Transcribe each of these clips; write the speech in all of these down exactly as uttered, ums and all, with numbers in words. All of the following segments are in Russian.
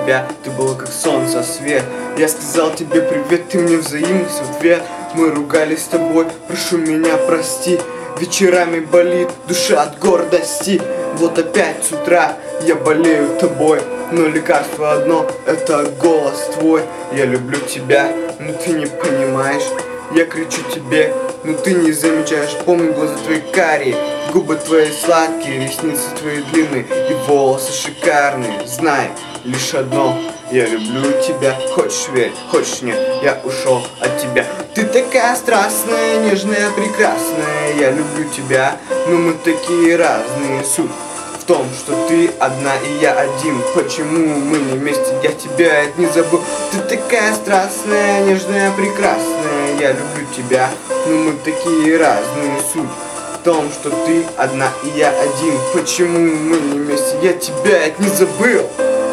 тебя, ты была как солнце, свет. Я сказал тебе привет, ты мне взаимность в ответ. Мы ругались с тобой, прошу меня прости. Вечерами болит душа от гордости. Вот опять с утра я болею тобой, но лекарство одно, это голос твой. Я люблю тебя, но ты не понимаешь. Я кричу тебе, но ты не замечаешь. Помню глаза твои карие, губы твои сладкие, ресницы твои длинные и волосы шикарные. Знай лишь одно, я люблю тебя. Хочешь верь, хочешь нет, я ушел от тебя. Ты такая страстная, нежная, прекрасная. Я люблю тебя, но мы такие разные. Суть в том, что ты одна и я один. Почему мы не вместе, я тебя это не забыл. Ты такая страстная, нежная, прекрасная. Я люблю тебя, но мы такие разные. Суть в том, что ты одна и я один. Почему мы не вместе, я тебя это не забыл.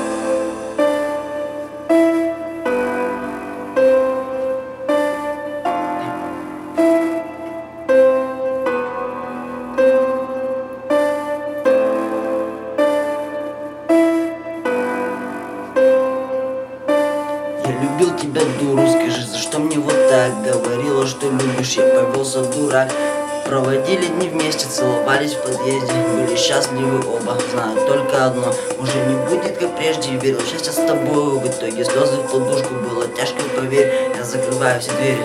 Я любил тебя, дуру, скажи, за что мне вот так? Говорила, что любишь, я повелся дурак. Проводили дни вместе, целовались в подъезде, были счастливы оба, знаю только одно, уже не будет как прежде, верил в счастье с тобой. В итоге слезы в подушку, было тяжко, поверь, я закрываю все двери.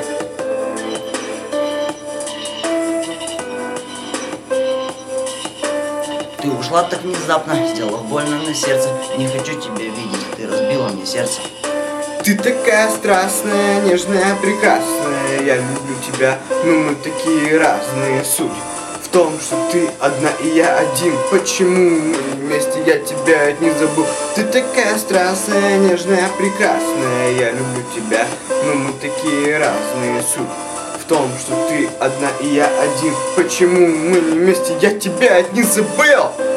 Ты ушла так внезапно, сделав больно на сердце. Не хочу тебя видеть, ты разбила мне сердце. Ты такая страстная, нежная, прекрасная. Я люблю тебя, но мы такие разные. Суть в том, что ты одна и я один. Почему мы вместе, я тебя это не забыл. Ты такая страстная, нежная, прекрасная. Я люблю тебя, но мы такие разные. Суть в том, что ты одна и я один. Почему мы не вместе, я тебя это не забыл.